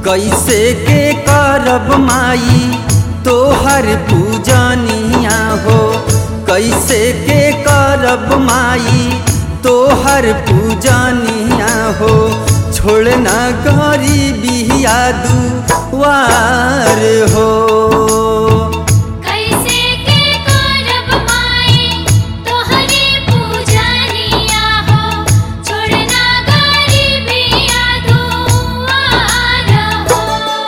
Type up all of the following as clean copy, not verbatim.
कैसे के करब माई तोहर पूजनिया हो, कैसे के करब माई तोहर पूजनिया हो। छोड़ना गरीबिया दुआर हो। कैसे के करब माई तोहरी पूजनिया हो, छोड़ना गरीबिया दुआर हो।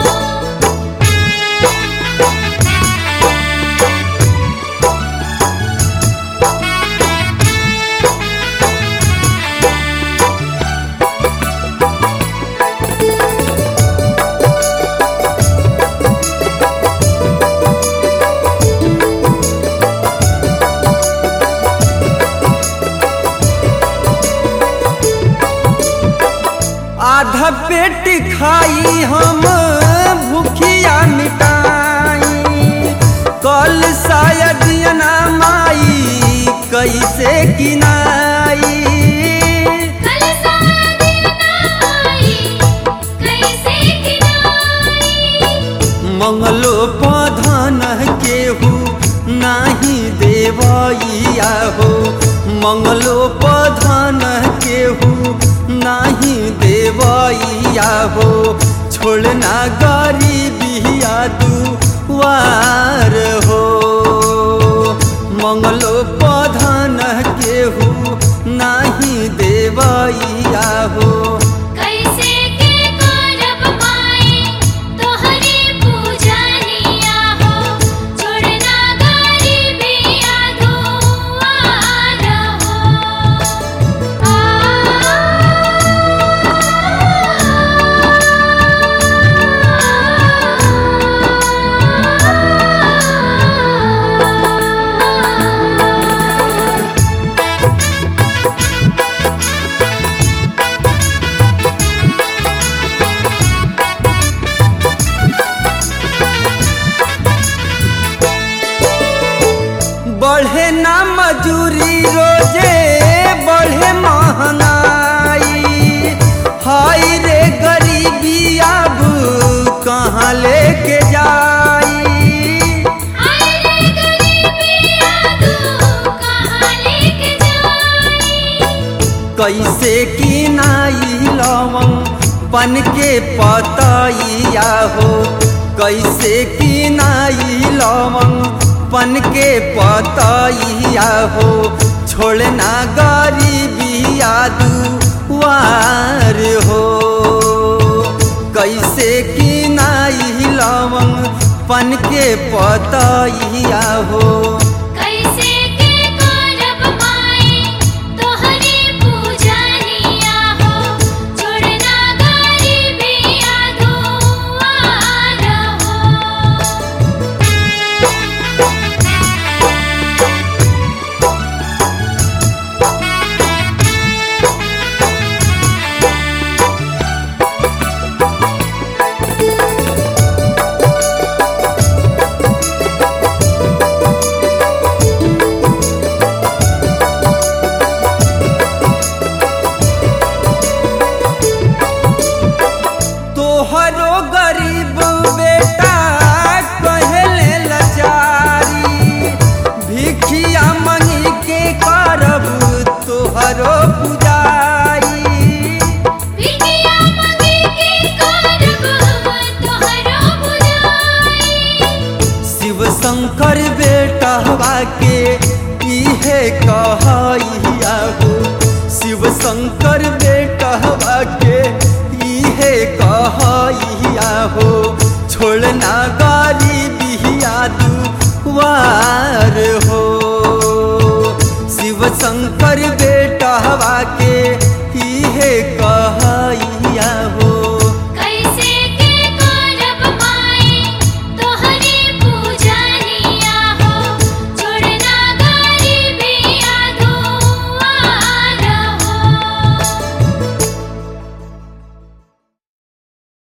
आधा पेट खाई हम भूखिया मिटाई, कल शायद ना माई कैसे किनाई। कल शायद ना माई कैसे किनाई। मंगलो पधन केहू नाही देवैया हो, मंगलो पधन केहू नाही देवैया हो। छोड़ना गरीबिया दुआर हो, मंगलो पधन केहू नाही देवैया हो। कैसे के करब माई तोहरी पूजनिया हो, छोड़ना गरीबिया दुआर हो। बढ़े ना मजूरी रोजे बढ़े महंगाई, हाय रे गरीबी अब कहाँ लेके जाई। हाय रे गरीबिया तू कहाँ लेके जाई। कैसे की नाई लवंग पन के पतैया हो, कैसे की नाई लवंग पन के पतैया हो। छोड़ना गरीबिया दुआर हो, कैसे की नाई लवंग पन के पतैया हो। कैसे के करब माई तोहरी पूजनिया हो, छोड़ना गरीबिया दुआर हो। तोहरो गरीब बेटा कहले लाचारी, भिखिया मंगी के करब तोहरो पुजाई। भिखिया मंगी के करब तोहरो पुजाई। शिव शंकर बेटवा के इहे कहैया हो, शिव शंकर बेटवा के इहे कहैया हो। छोड़ना गरीबिया दुआर हो, शिव शंकर